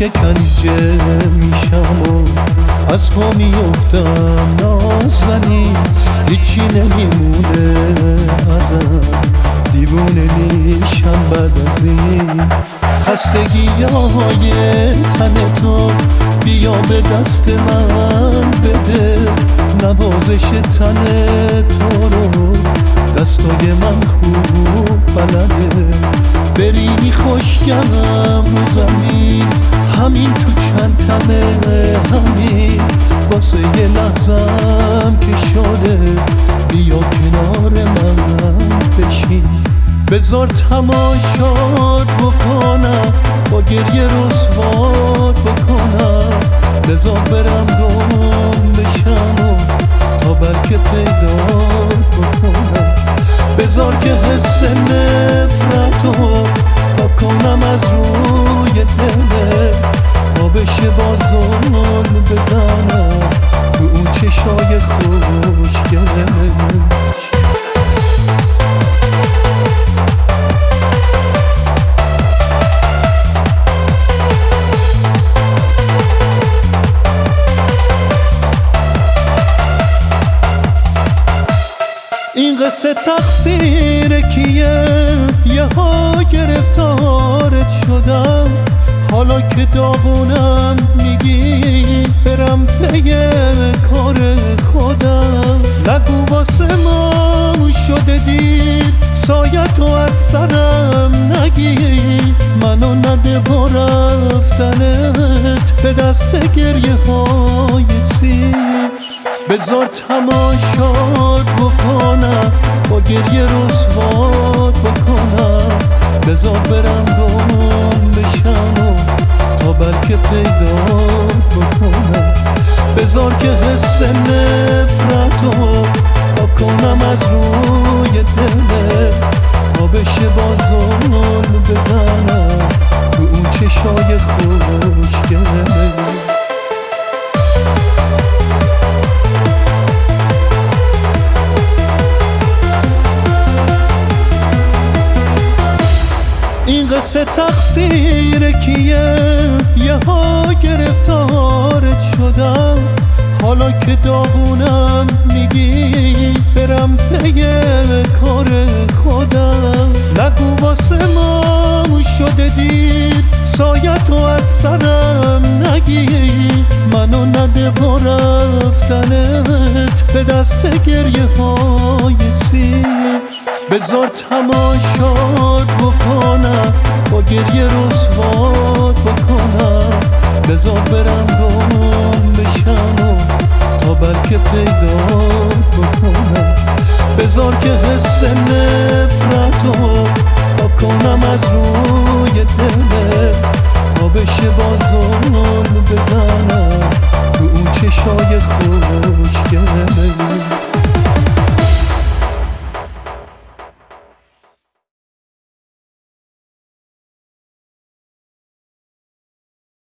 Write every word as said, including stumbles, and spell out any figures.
شکنجه میشم و از پا میافتم نازنین، هیچی نمیمونه ازم، دیوونه میشم بعد از این. خستگی های تن تو بیا به دست من بده، نوازش تن تو رو دستای من خوب بلده. بری خوشگم رو زمین، همین تو چند تمه، همین واسه یه لحظم که شده، بیا کنار من بشین. بذار تماشات بکنم، با گریه رسوات بکنم، بذار برم گم بشم و تا بلکه پیدا بکنم. بذار که حس نفرتو پاک کنم از روی دله، تا بشه با ظلم بزنم تو اون چشای خوشگله. این قصه تقصیر کیه؟ یه ها گرفتارت شدم، حالا که داغونم میگی برم پی کار خودم. نگو واسه ما شده دیر، سایتو از سرم نگیر، منو نده با رفتنت به دست گریه های سیر. بذار تماشات بکنم، با گریه رسوات بکنم، بذار برم گم بشم و تا بلکه پیدا بکنم. بذار که حس نفرتو پاک کنم از روی دله، تا بشه با ظلم بزنم تو اون چشای خوشگله. این قصه تقصیر کیه؟ یه ها گرفتارت شدم، حالا که داغونم میگی برم پی کار خودم. نگو واسه ما شده دیر، سایتو از سرم نگیر، منو نده با رفتنت به دست گریه های سیر. بذار تماشات بکنم، با گریه رسوات بکنم، بذار برم گم بشم و تا بلکه پیدا بکنم. بذار که حس نفرتو پاک کنم از رو